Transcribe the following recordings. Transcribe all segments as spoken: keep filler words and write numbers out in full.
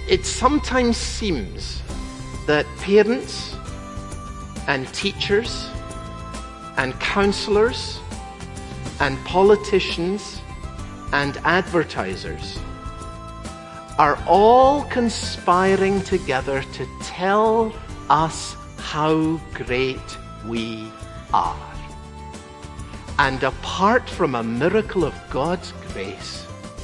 it sometimes seems that parents and teachers and counselors and politicians and advertisers are all conspiring together to tell us how great we are. And apart from a miracle of God's grace,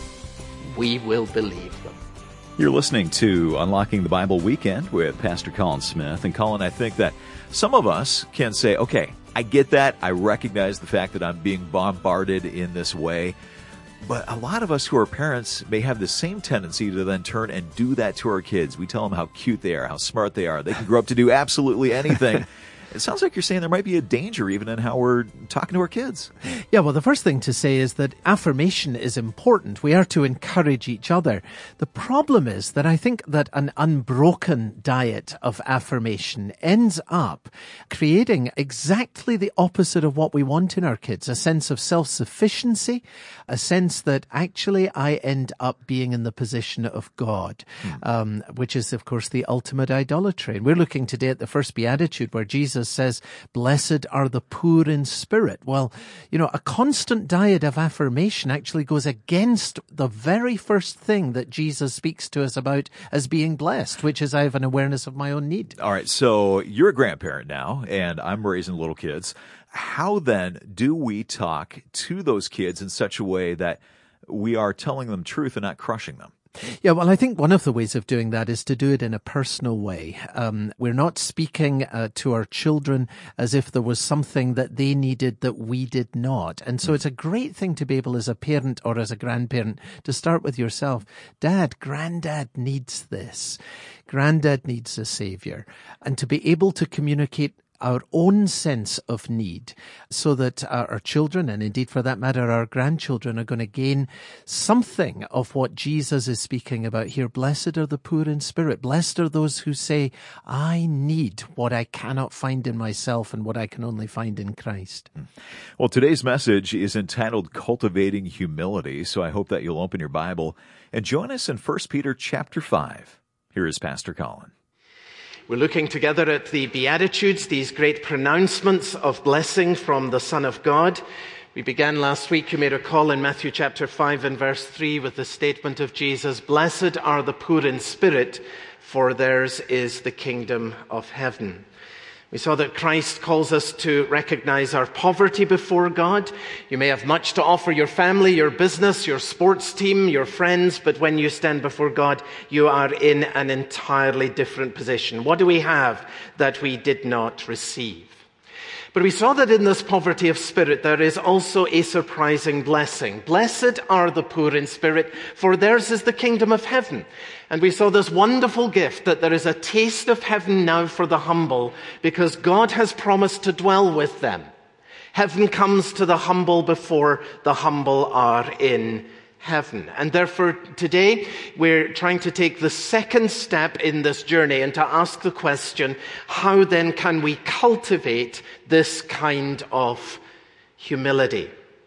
we will believe them. You're listening to Unlocking the Bible Weekend with Pastor Colin Smith. And Colin, I think that some of us can say, okay, I get that. I recognize the fact that I'm being bombarded in this way. But a lot of us who are parents may have the same tendency to then turn and do that to our kids. We tell them how cute they are, how smart they are. They can grow up to do absolutely anything. It sounds like you're saying there might be a danger even in how we're talking to our kids. Yeah, well, the first thing to say is that affirmation is important. We are to encourage each other. The problem is that I think that an unbroken diet of affirmation ends up creating exactly the opposite of what we want in our kids, a sense of self-sufficiency, a sense that actually I end up being in the position of God, hmm. um, which is, of course, the ultimate idolatry. And we're looking today at the first Beatitude where Jesus says, blessed are the poor in spirit. Well, you know, a constant diet of affirmation actually goes against the very first thing that Jesus speaks to us about as being blessed, which is I have an awareness of my own need. All right, so you're a grandparent now, and I'm raising little kids. How then do we talk to those kids in such a way that we are telling them truth and not crushing them? Yeah, well, I think one of the ways of doing that is to do it in a personal way. Um, we're not speaking uh, to our children as if there was something that they needed that we did not. And so it's a great thing to be able as a parent or as a grandparent to start with yourself. Dad, Granddad needs this. Granddad needs a savior. And to be able to communicate our own sense of need so that our, our children, and indeed for that matter our grandchildren, are going to gain something of what Jesus is speaking about here. Blessed are the poor in spirit. Blessed are those who say, I need what I cannot find in myself and what I can only find in Christ. Well, today's message is entitled Cultivating Humility, so I hope that you'll open your Bible and join us in First Peter chapter five. Here is Pastor Colin. We're looking together at the Beatitudes, these great pronouncements of blessing from the Son of God. We began last week, you may recall, in Matthew chapter five and verse three with the statement of Jesus, blessed are the poor in spirit, for theirs is the kingdom of heaven. We saw that Christ calls us to recognize our poverty before God. You may have much to offer your family, your business, your sports team, your friends, but when you stand before God, you are in an entirely different position. What do we have that we did not receive? But we saw that in this poverty of spirit, there is also a surprising blessing. Blessed are the poor in spirit, for theirs is the kingdom of heaven. And we saw this wonderful gift that there is a taste of heaven now for the humble, because God has promised to dwell with them. Heaven comes to the humble before the humble are in heaven. And therefore today we're trying to take the second step in this journey and to ask the question, how then can we cultivate this kind of humility?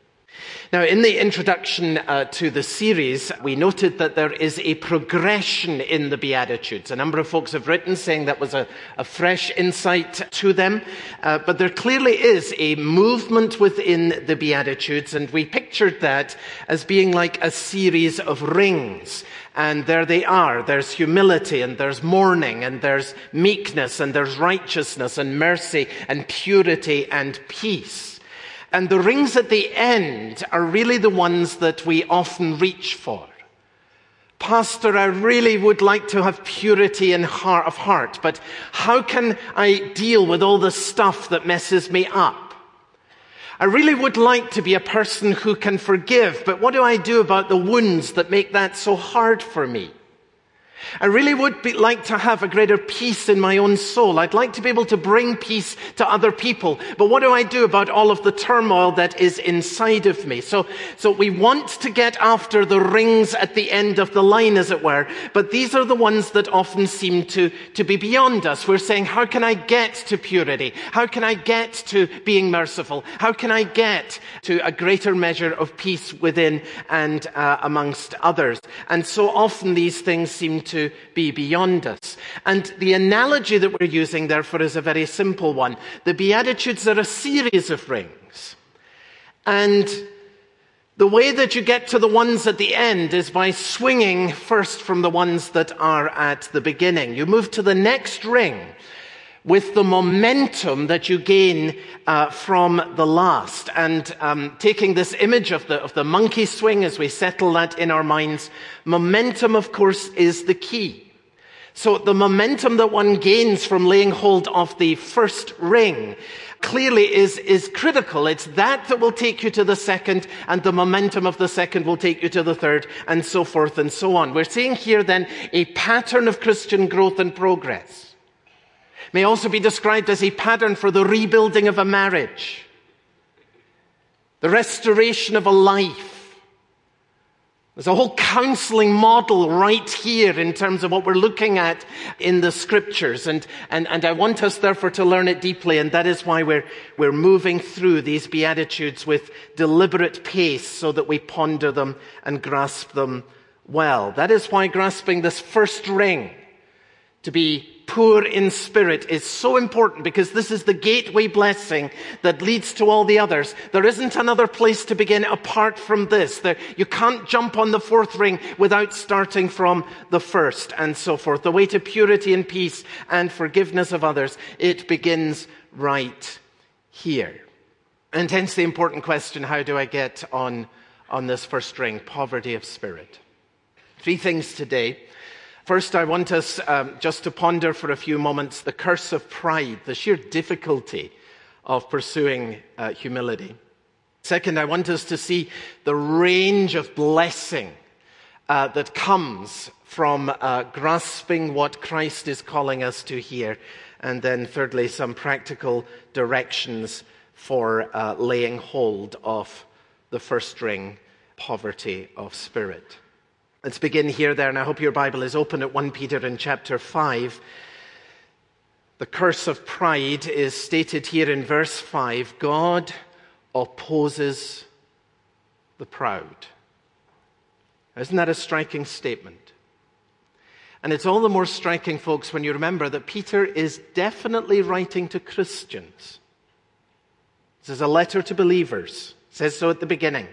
Now, in the introduction uh, to the series, we noted that there is a progression in the Beatitudes. A number of folks have written saying that was a, a fresh insight to them. Uh, but there clearly is a movement within the Beatitudes, and we pictured that as being like a series of rings. And there they are. There's humility, and there's mourning, and there's meekness, and there's righteousness, and mercy, and purity, and peace. And the rings at the end are really the ones that we often reach for. Pastor, I really would like to have purity in heart of heart, but how can I deal with all the stuff that messes me up? I really would like to be a person who can forgive, but what do I do about the wounds that make that so hard for me? I really would be, like to have a greater peace in my own soul. I'd like to be able to bring peace to other people. But what do I do about all of the turmoil that is inside of me? So, so we want to get after the rings at the end of the line, as it were. But these are the ones that often seem to, to be beyond us. We're saying, how can I get to purity? How can I get to being merciful? How can I get to a greater measure of peace within and uh, amongst others? And so often these things seem to be beyond us. And the analogy that we're using, therefore, is a very simple one. The Beatitudes are a series of rings. And the way that you get to the ones at the end is by swinging first from the ones that are at the beginning. You move to the next ring with the momentum that you gain uh, from the last. And um, taking this image of the, of the monkey swing as we settle that in our minds, momentum, of course, is the key. So the momentum that one gains from laying hold of the first ring clearly is, is critical. It's that that will take you to the second, and the momentum of the second will take you to the third, and so forth and so on. We're seeing here then a pattern of Christian growth and progress. May also be described as a pattern for the rebuilding of a marriage, the restoration of a life. There's a whole counseling model right here in terms of what we're looking at in the scriptures. And, and, and I want us, therefore, to learn it deeply. And that is why we're, we're moving through these Beatitudes with deliberate pace so that we ponder them and grasp them well. That is why grasping this first ring, to be poor in spirit, is so important, because this is the gateway blessing that leads to all the others. There isn't another place to begin apart from this. There, you can't jump on the fourth ring without starting from the first, and so forth. The way to purity and peace and forgiveness of others, it begins right here. And hence the important question, how do I get on, on this first ring? Poverty of spirit. Three things today. First, I want us um, just to ponder for a few moments the curse of pride, the sheer difficulty of pursuing uh, humility. Second, I want us to see the range of blessing uh, that comes from uh, grasping what Christ is calling us to here. And then thirdly, some practical directions for uh, laying hold of the first ring, poverty of spirit. Let's begin here, there, and I hope your Bible is open at First Peter in chapter five. The curse of pride is stated here in verse five. God opposes the proud. Isn't that a striking statement? And it's all the more striking, folks, when you remember that Peter is definitely writing to Christians. This is a letter to believers. It says so at the beginning.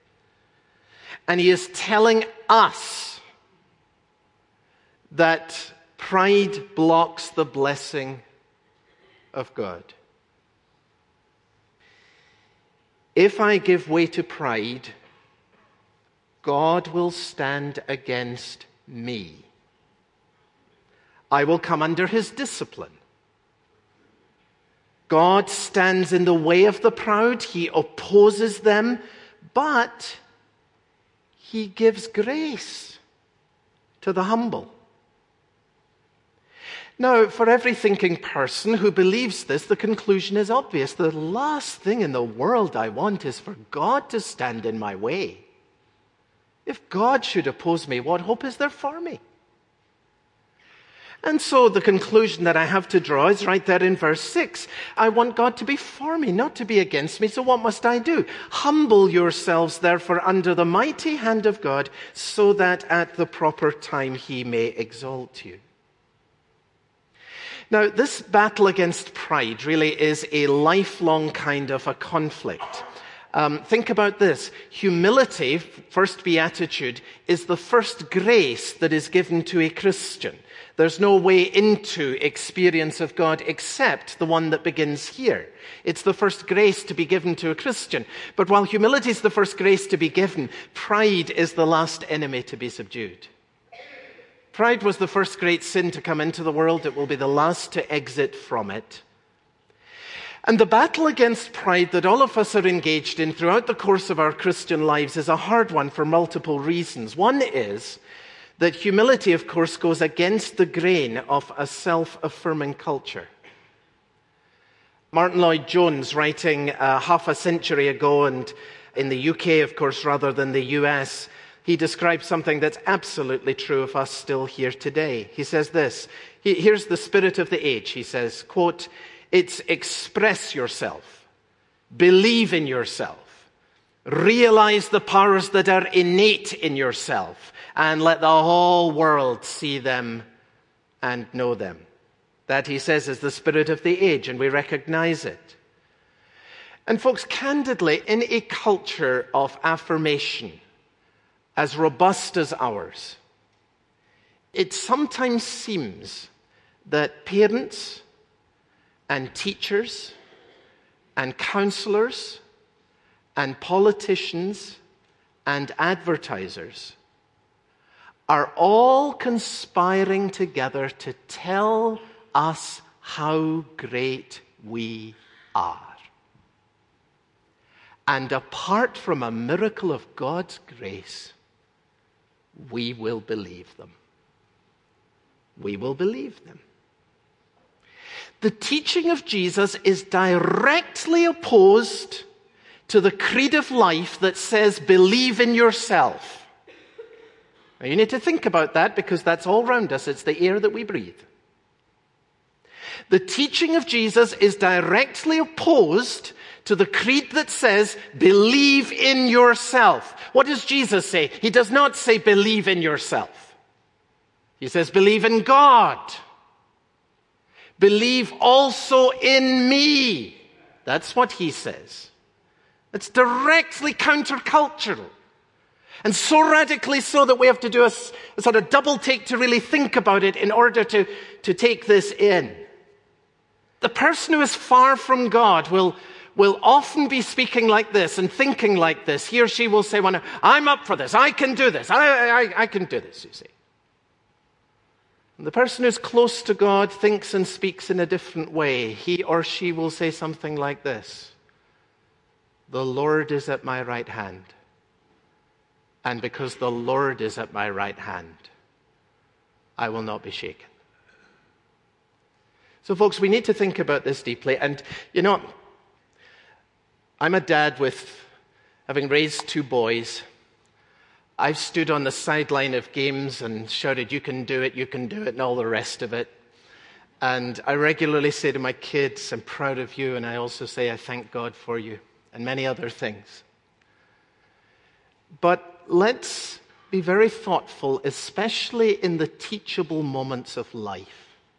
And he is telling us that pride blocks the blessing of God. If I give way to pride, God will stand against me. I will come under his discipline. God stands in the way of the proud. He opposes them, but he gives grace to the humble. Now, for every thinking person who believes this, the conclusion is obvious. The last thing in the world I want is for God to stand in my way. If God should oppose me, what hope is there for me? And so the conclusion that I have to draw is right there in verse six. I want God to be for me, not to be against me. So what must I do? Humble yourselves, therefore, under the mighty hand of God, so that at the proper time he may exalt you. Now, this battle against pride really is a lifelong kind of a conflict. Um, think about this. Humility, first beatitude, is the first grace that is given to a Christian. There's no way into experience of God except the one that begins here. It's the first grace to be given to a Christian. But while humility is the first grace to be given, pride is the last enemy to be subdued. Pride was the first great sin to come into the world. It will be the last to exit from it. And the battle against pride that all of us are engaged in throughout the course of our Christian lives is a hard one for multiple reasons. One is that humility, of course, goes against the grain of a self-affirming culture. Martin Lloyd-Jones, writing uh, half a century ago, and in the U K, of course, rather than the U S, he describes something that's absolutely true of us still here today. He says this, he, here's the spirit of the age. He says, quote, "It's express yourself, believe in yourself, Realize the powers that are innate in yourself and let the whole world see them and know them. That, he says, is the spirit of the age, and we recognize it. And folks, candidly, in a culture of affirmation as robust as ours, it sometimes seems that parents and teachers and counselors and politicians and advertisers are all conspiring together to tell us how great we are. And apart from a miracle of God's grace, we will believe them. We will believe them. The teaching of Jesus is directly opposed to the creed of life that says, believe in yourself. Now, you need to think about that because that's all around us. It's the air that we breathe. The teaching of Jesus is directly opposed to the creed that says, believe in yourself. What does Jesus say? He does not say, believe in yourself. He says, believe in God. Believe also in me. That's what he says. It's directly countercultural. And so radically so that we have to do a, a sort of double take to really think about it in order to, to take this in. The person who is far from God will, will often be speaking like this and thinking like this. He or she will say, well, I'm up for this. I can do this. I, I, I can do this, you see. And the person who's close to God thinks and speaks in a different way. He or she will say something like this. The Lord is at my right hand. And because the Lord is at my right hand, I will not be shaken. So, folks, we need to think about this deeply. And, you know, I'm a dad with, having raised two boys, I've stood on the sideline of games and shouted, you can do it, you can do it, and all the rest of it. And I regularly say to my kids, I'm proud of you, and I also say, I thank God for you, and many other things. But let's be very thoughtful, especially in the teachable moments of life.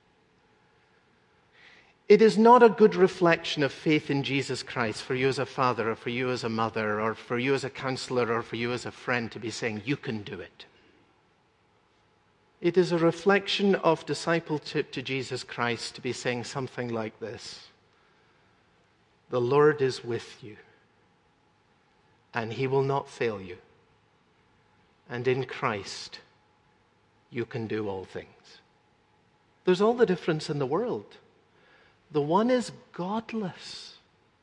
It is not a good reflection of faith in Jesus Christ for you as a father or for you as a mother or for you as a counselor or for you as a friend to be saying, you can do it. It is a reflection of discipleship to Jesus Christ to be saying something like this. The Lord is with you, and he will not fail you. And in Christ, you can do all things. There's all the difference in the world. The one is godless.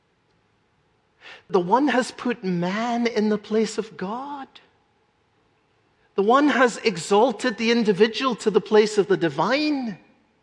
The one has put man in the place of God. The one has exalted the individual to the place of the divine.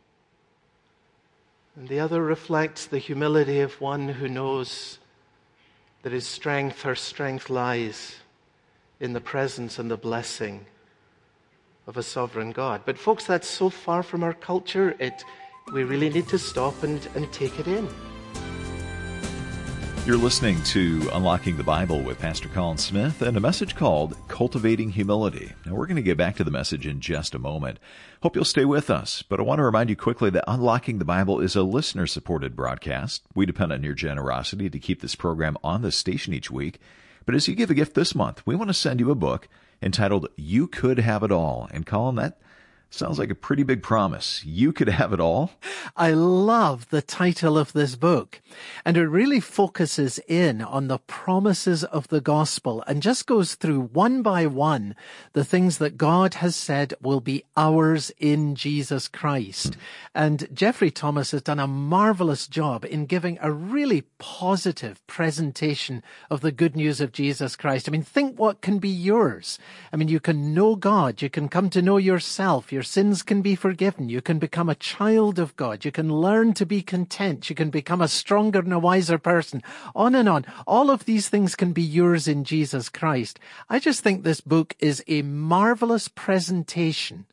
And the other reflects the humility of one who knows that his strength, her strength lies in the presence and the blessing of a sovereign God. But folks, that's so far from our culture, it we really need to stop and, and take it in. You're listening to Unlocking the Bible with Pastor Colin Smith and a message called Cultivating Humility. Now, we're going to get back to the message in just a moment. Hope you'll stay with us, but I want to remind you quickly that Unlocking the Bible is a listener-supported broadcast. We depend on your generosity to keep this program on the station each week. But as you give a gift this month, we want to send you a book entitled You Could Have It All. And Colin, that sounds like a pretty big promise. You could have it all. I love the title of this book. And it really focuses in on the promises of the gospel and just goes through one by one the things that God has said will be ours in Jesus Christ. Hmm. And Jeffrey Thomas has done a marvelous job in giving a really positive presentation of the good news of Jesus Christ. I mean, think what can be yours. I mean, you can know God. You can come to know yourself. Your sins can be forgiven. You can become a child of God. You can learn to be content. You can become a stronger and a wiser person. On and on. All of these things can be yours in Jesus Christ. I just think this book is a marvelous presentation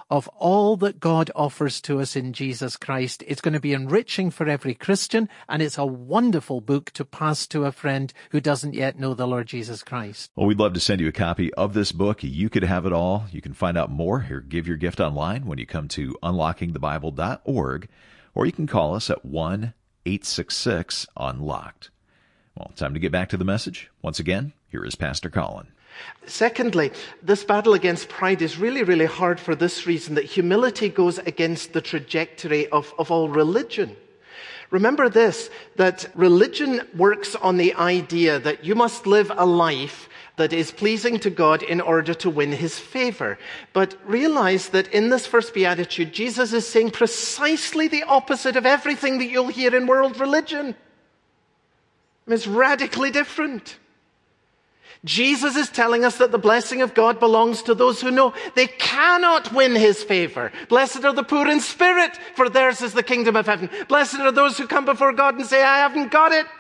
of all that God offers to us in Jesus Christ. It's going to be enriching for every Christian, and it's a wonderful book to pass to a friend who doesn't yet know the Lord Jesus Christ. Well, we'd love to send you a copy of this book. You could have it all. You can find out more or give your gift online when you come to unlocking the bible dot org, or you can call us at one eight six six unlocked. Well, time to get back to the message. Once again, here is Pastor Colin. Secondly, this battle against pride is really, really hard for this reason, that humility goes against the trajectory of, of all religion. Remember this, that religion works on the idea that you must live a life that is pleasing to God in order to win his favor. But realize that in this first beatitude, Jesus is saying precisely the opposite of everything that you'll hear in world religion. It's radically different. Jesus is telling us that the blessing of God belongs to those who know they cannot win his favor. Blessed are the poor in spirit, for theirs is the kingdom of heaven. Blessed are those who come before God and say, I haven't got it.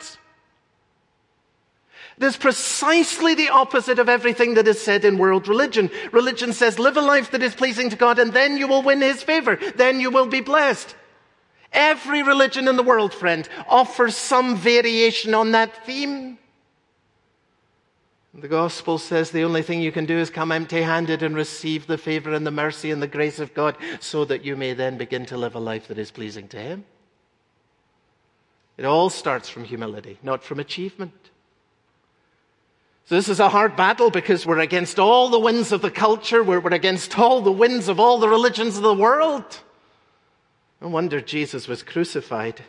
It is precisely the opposite of everything that is said in world religion. Religion says, live a life that is pleasing to God, and then you will win his favor. Then you will be blessed. Every religion in the world, friend, offers some variation on that theme. The gospel says the only thing you can do is come empty-handed and receive the favor and the mercy and the grace of God so that you may then begin to live a life that is pleasing to him. It all starts from humility, not from achievement. So this is a hard battle because we're against all the winds of the culture. We're, we're against all the winds of all the religions of the world. No wonder Jesus was crucified.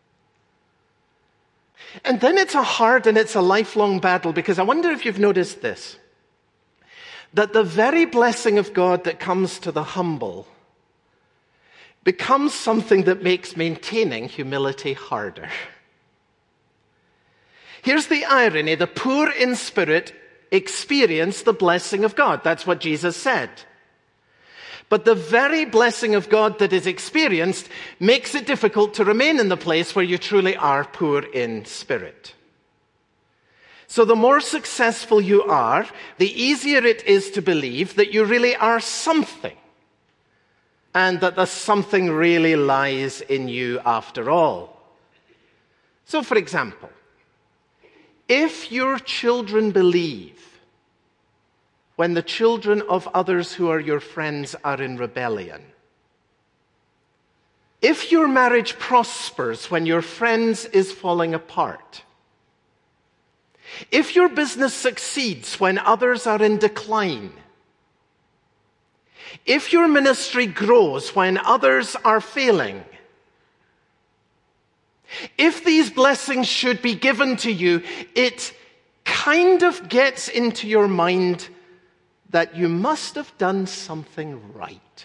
And then it's a hard and it's a lifelong battle, because I wonder if you've noticed this, that the very blessing of God that comes to the humble becomes something that makes maintaining humility harder. Here's the irony. The poor in spirit experience the blessing of God. That's what Jesus said. But the very blessing of God that is experienced makes it difficult to remain in the place where you truly are poor in spirit. So the more successful you are, the easier it is to believe that you really are something, and that the something really lies in you after all. So, for example, if your children believe when the children of others who are your friends are in rebellion, if your marriage prospers when your friends is falling apart, if your business succeeds when others are in decline, if your ministry grows when others are failing, if these blessings should be given to you, it kind of gets into your mind that you must have done something right.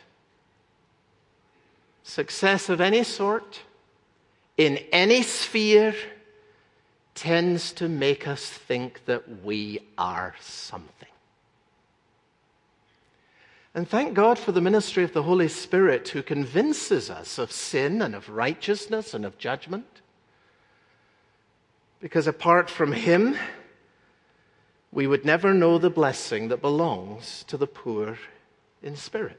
Success of any sort, in any sphere, tends to make us think that we are something. And thank God for the ministry of the Holy Spirit, who convinces us of sin and of righteousness and of judgment. Because apart from him, we would never know the blessing that belongs to the poor in spirit.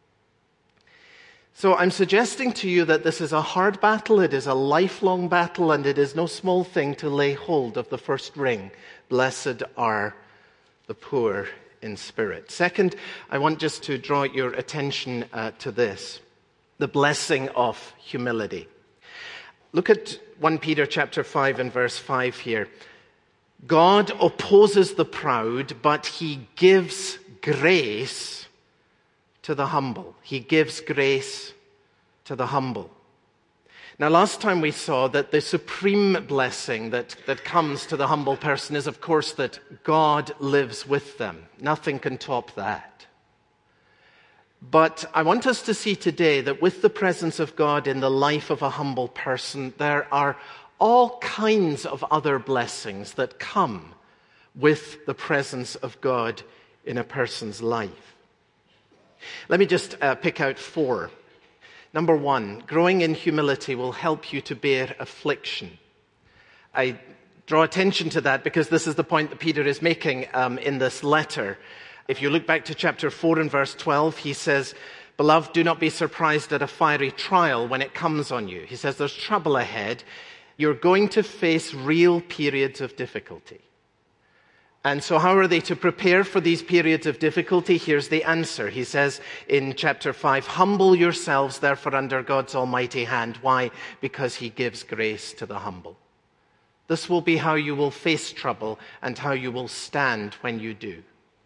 So I'm suggesting to you that this is a hard battle, it is a lifelong battle, and it is no small thing to lay hold of the first ring. Blessed are the poor in spirit. Second, I want just to draw your attention uh, to this, the blessing of humility. Look at First Peter chapter five and verse five here. God opposes the proud, but he gives grace to the humble. He gives grace to the humble. Now, last time we saw that the supreme blessing that, that comes to the humble person is, of course, that God lives with them. Nothing can top that. But I want us to see today that with the presence of God in the life of a humble person, there are all kinds of other blessings that come with the presence of God in a person's life. Let me just uh, pick out four. Number one, growing in humility will help you to bear affliction. I draw attention to that because this is the point that Peter is making um, in this letter. If you look back to chapter four and verse twelve, he says, Beloved, do not be surprised at a fiery trial when it comes on you. He says there's trouble ahead. You're going to face real periods of difficulty. And so how are they to prepare for these periods of difficulty? Here's the answer. He says in chapter five, humble yourselves therefore under God's almighty hand. Why? Because he gives grace to the humble. This will be how you will face trouble and how you will stand when you do.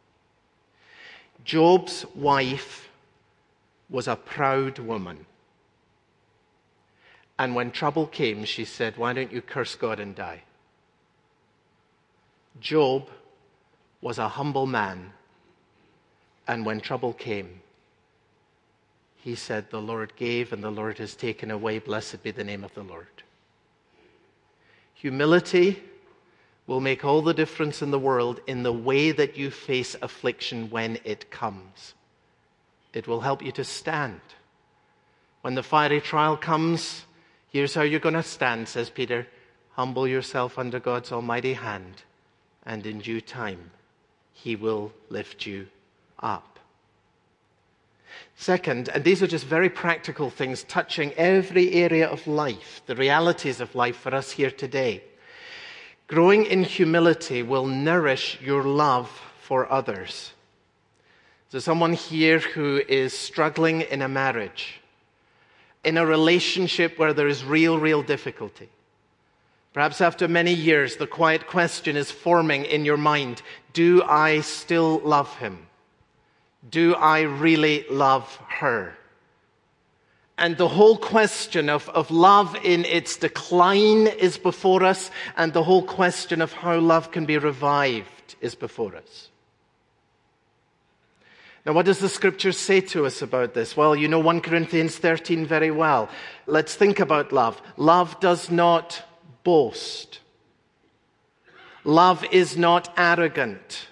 Job's wife was a proud woman. And when trouble came, she said, why don't you curse God and die? Job was a humble man. And when trouble came, he said, the Lord gave and the Lord has taken away. Blessed be the name of the Lord. Humility will make all the difference in the world in the way that you face affliction when it comes. It will help you to stand. When the fiery trial comes, here's how you're going to stand, says Peter. Humble yourself under God's almighty hand, and in due time, he will lift you up. Second, and these are just very practical things touching every area of life, the realities of life for us here today. Growing in humility will nourish your love for others. So someone here who is struggling in a marriage, in a relationship where there is real, real difficulty. Perhaps after many years, the quiet question is forming in your mind, do I still love him? Do I really love her? And the whole question of, of love in its decline is before us, and the whole question of how love can be revived is before us. Now, what does the scripture say to us about this? Well, you know First Corinthians thirteen very well. Let's think about love. Love does not boast. Love is not arrogant.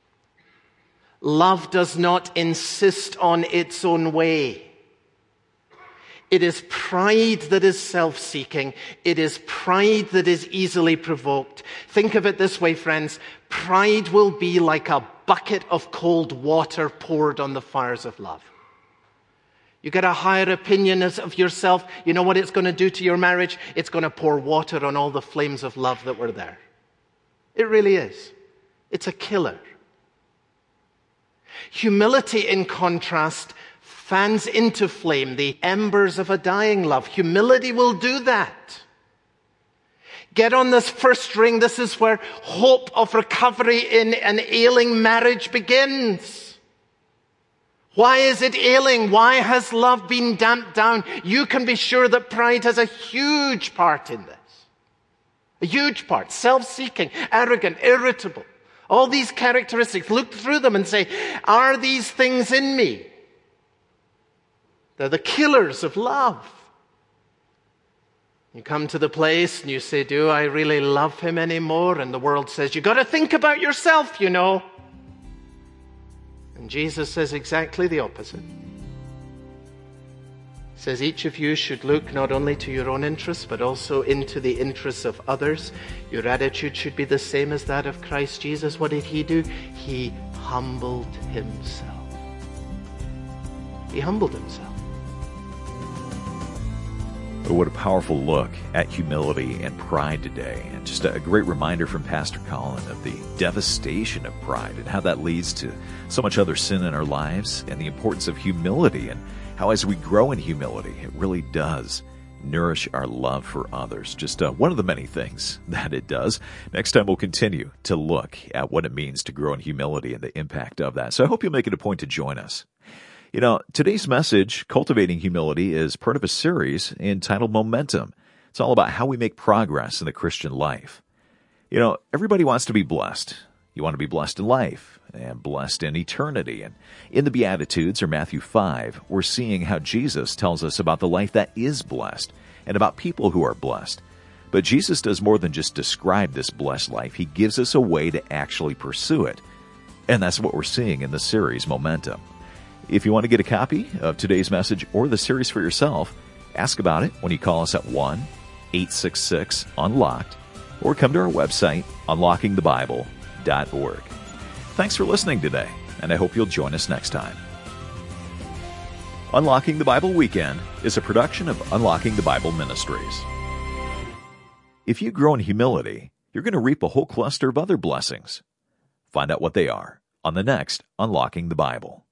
Love does not insist on its own way. It is pride that is self-seeking. It is pride that is easily provoked. Think of it this way, friends. Pride will be like a bucket of cold water poured on the fires of love. You get a higher opinion of yourself. You know what it's going to do to your marriage? It's going to pour water on all the flames of love that were there. It really is. It's a killer. Humility, in contrast, fans into flame the embers of a dying love. Humility will do that. Get on this first ring. This is where hope of recovery in an ailing marriage begins. Why is it ailing? Why has love been damped down? You can be sure that pride has a huge part in this. A huge part. Self-seeking, arrogant, irritable. All these characteristics. Look through them and say, are these things in me? They're the killers of love. You come to the place and you say, do I really love him anymore? And the world says, you've got to think about yourself, you know. And Jesus says exactly the opposite. He says each of you should look not only to your own interests, but also into the interests of others. Your attitude should be the same as that of Christ Jesus. What did he do? He humbled himself. He humbled himself. What a powerful look at humility and pride today. And just a great reminder from Pastor Colin of the devastation of pride and how that leads to so much other sin in our lives, and the importance of humility and how as we grow in humility, it really does nourish our love for others. Just uh, one of the many things that it does. Next time we'll continue to look at what it means to grow in humility and the impact of that. So I hope you'll make it a point to join us. You know, today's message, Cultivating Humility, is part of a series entitled Momentum. It's all about how we make progress in the Christian life. You know, everybody wants to be blessed. You want to be blessed in life and blessed in eternity. And in the Beatitudes, or Matthew five, we're seeing how Jesus tells us about the life that is blessed and about people who are blessed. But Jesus does more than just describe this blessed life. He gives us a way to actually pursue it. And that's what we're seeing in the series Momentum. If you want to get a copy of today's message or the series for yourself, ask about it when you call us at one eight six six unlocked or come to our website, unlocking the bible dot org. Thanks for listening today, and I hope you'll join us next time. Unlocking the Bible Weekend is a production of Unlocking the Bible Ministries. If you grow in humility, you're going to reap a whole cluster of other blessings. Find out what they are on the next Unlocking the Bible.